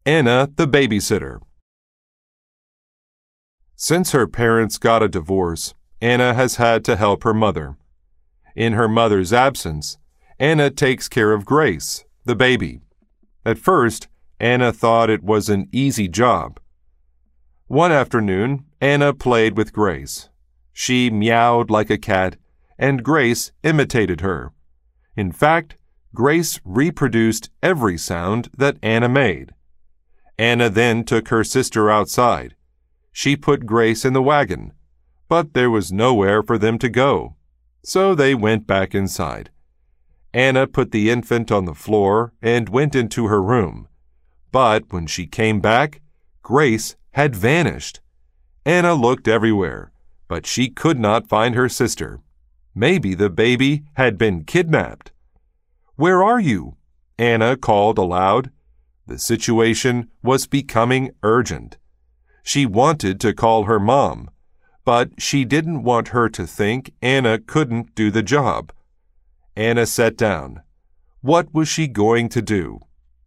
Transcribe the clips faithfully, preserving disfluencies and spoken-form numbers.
Anna the babysitter. Since her parents got a divorce, Anna has had to help her mother. In her mother's absence, Anna takes care of Grace, the baby. At first, Anna thought it was an easy job. One afternoon, Anna played with Grace. She meowed like a cat, and Grace imitated her. In fact, Grace reproduced every sound that Anna made. Anna then took her sister outside. She put Grace in the wagon, but there was nowhere for them to go, so they went back inside. Anna put the infant on the floor and went into her room, but when she came back, Grace had vanished. Anna looked everywhere, but she could not find her sister. Maybe the baby had been kidnapped. "Where are you?" Anna called aloud. The situation was becoming urgent. She wanted to call her mom, but she didn't want her to think Anna couldn't do the job. Anna sat down. What was she going to do?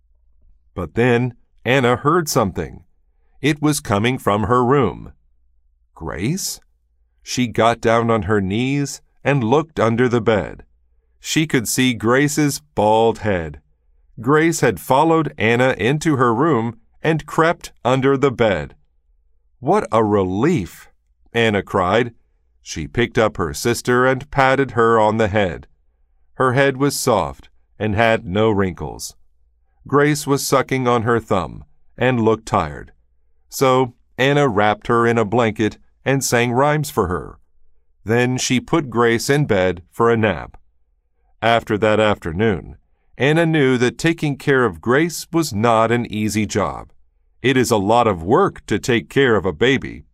But then Anna heard something. It was coming from her room. Grace? She got down on her knees and looked under the bed. She could see Grace's bald head. Grace had followed Anna into her room and crept under the bed. "What a relief!" Anna cried. She picked up her sister and patted her on the head. Her head was soft and had no wrinkles. Grace was sucking on her thumb and looked tired. So Anna wrapped her in a blanket and sang rhymes for her. Then she put Grace in bed for a nap. After that afternoon, Anna knew that taking care of Grace was not an easy job. It is a lot of work to take care of a baby.